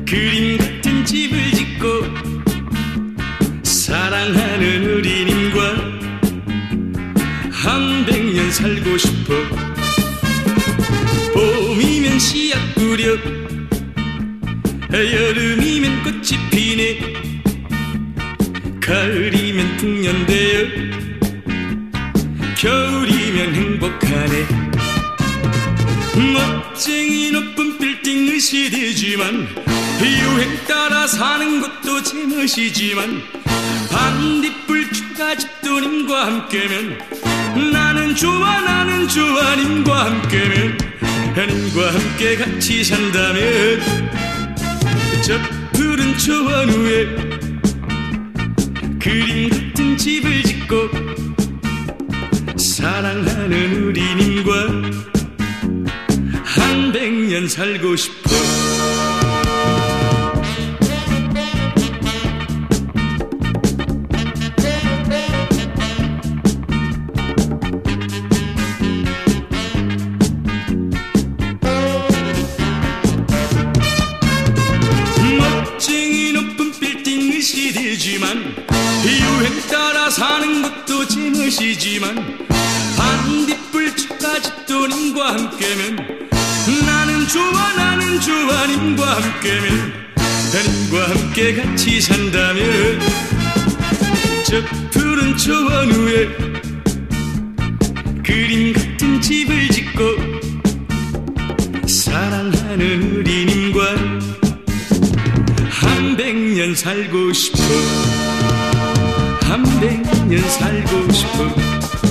그림 같은 집을 짓고 사랑하는 우리님과 한 100년 살고 싶어. 봄이면 씨앗 뿌려 여름이면 꽃이 피네 가을이면 풍년되어 겨울이면 행복하네. 멋쟁이 높은 빌딩은 시대지만 유행 따라 사는 것도 제멋이지만 반딧불 추가집도 님과 함께면 나는 좋아 님과 함께면 님과 함께 같이 산다면 저 푸른 초원 위에 그림 같은 집을 짓고 사랑하는 우리님과 한 100년 살고 싶어. 멋쟁이 높은 빌딩은 시대지만 유행 따라 사는 것도 제멋이지만 반딧불 축가집도 님과 함께면 나는 좋아 님과 함께면 님과 함께 같이 산다면 저 푸른 초원 위에 그림 같은 집을 짓고 사랑하는 우리님과 한 100년 살고 싶어. 한 100년 살고 싶어.